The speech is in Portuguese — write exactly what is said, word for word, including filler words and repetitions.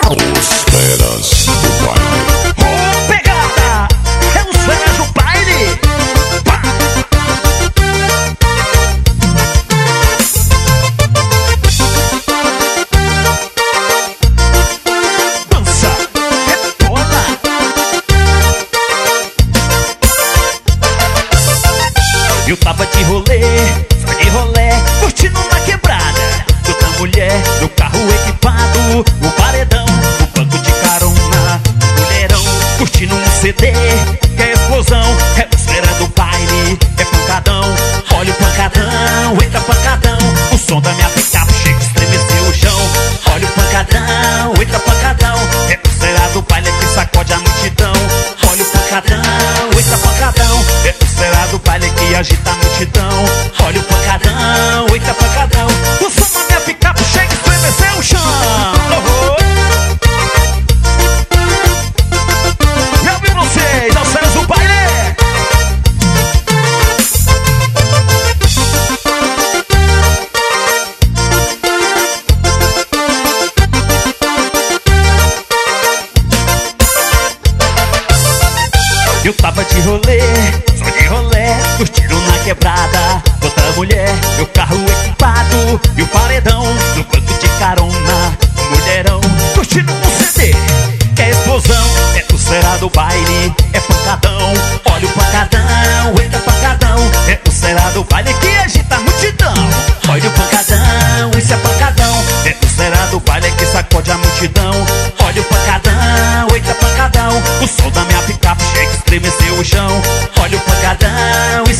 Os feras do baile. Oh, pegada! É os feras do baile! Pá! Dança, rebola. Eu tava de rolê, só de rolê, curtindo na quebrada. Outra mulher, no carro equipado, o paredão, o banco de carona, mulherão, curtindo um C D, que é explosão, é esfera do baile, é pancadão, olha o pancadão, eita pancadão, o som da minha picape chega a estremecer o chão, olha o pancadão, eita pancadão, é esfera do baile que sacode a multidão, olha o pancadão, eita pancadão, é esfera do baile que agita a multidão, olha o pancadão, eita pancadão, o som da minha picape chega a estremecer o chão. Oh, oh. Eu vi vocês, aos feras do baile. Eu tava de rolê, só de rolê, curtindo na quebrada. Outra mulher, meu carro equipado e o paredão no banco de carona. Mulherão, curtindo um C D, que é explosão, é pulseira do baile, é pancadão. Olha o pancadão, eita pancadão, é pulseira do baile que agita a multidão. Olha o pancadão, isso é pancadão, é pulseira do baile que sacode a multidão. Olha o pancadão, eita pancadão, o som da minha picape chega a estremecer o chão. Olha o pancadão,